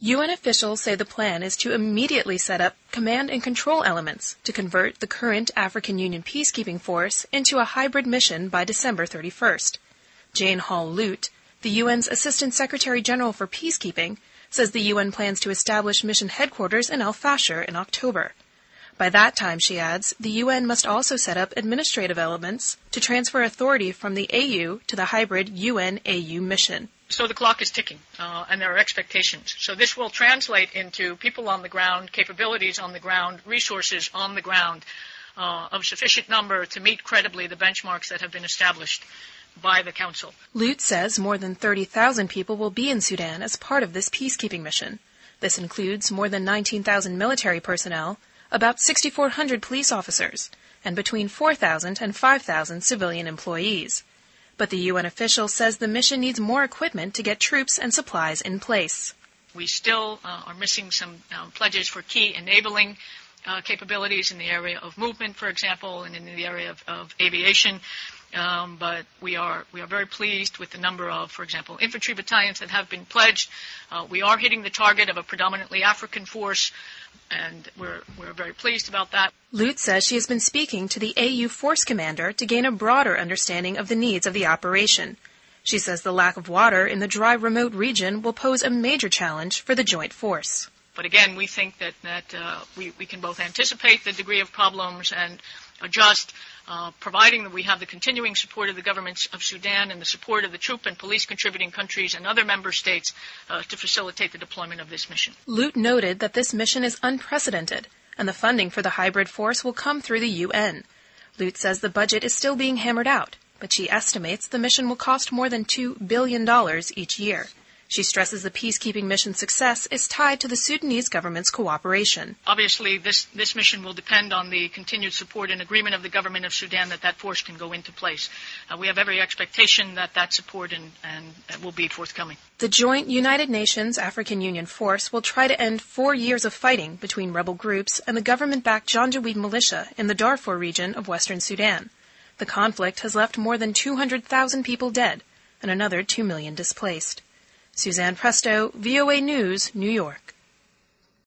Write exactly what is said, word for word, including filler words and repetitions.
U N officials say the plan is to immediately set up command and control elements to convert the current African Union peacekeeping force into a hybrid mission by December thirty-first. Jane Hall-Lute, the U N's Assistant Secretary General for Peacekeeping, says the U N plans to establish mission headquarters in El Fasher in October. By that time, she adds, the U N must also set up administrative elements to transfer authority from the A U to the hybrid U N A U mission. So the clock is ticking, uh, and there are expectations. So this will translate into people on the ground, capabilities on the ground, resources on the ground uh, of sufficient number to meet credibly the benchmarks that have been established by the Council. Lute says more than thirty thousand people will be in Sudan as part of this peacekeeping mission. This includes more than nineteen thousand military personnel, about six thousand four hundred police officers, and between four thousand and five thousand civilian employees. But the U N official says the mission needs more equipment to get troops and supplies in place. We still uh, are missing some uh, pledges for key enabling uh, capabilities in the area of movement, for example, and in the area of, of aviation. Um, but we are we are very pleased with the number of, for example, infantry battalions that have been pledged. Uh, we are hitting the target of a predominantly African force, and we're we're very pleased about that. Lute says she has been speaking to the A U force commander to gain a broader understanding of the needs of the operation. She says the lack of water in the dry, remote region will pose a major challenge for the joint force. But again, we think that that uh, we we can both anticipate the degree of problems and adjust, uh, providing that we have the continuing support of the governments of Sudan and the support of the troop and police contributing countries and other member states uh, to facilitate the deployment of this mission. Lute noted that this mission is unprecedented, and the funding for the hybrid force will come through the U N. Lute says the budget is still being hammered out, but she estimates the mission will cost more than two billion dollars each year. She stresses the peacekeeping mission's success is tied to the Sudanese government's cooperation. Obviously, this, this mission will depend on the continued support and agreement of the government of Sudan that that force can go into place. Uh, we have every expectation that that support and, and will be forthcoming. The joint United Nations African Union force will try to end four years of fighting between rebel groups and the government-backed Janjaweed militia in the Darfur region of western Sudan. The conflict has left more than two hundred thousand people dead and another two million displaced. Suzanne Presto, V O A News, New York.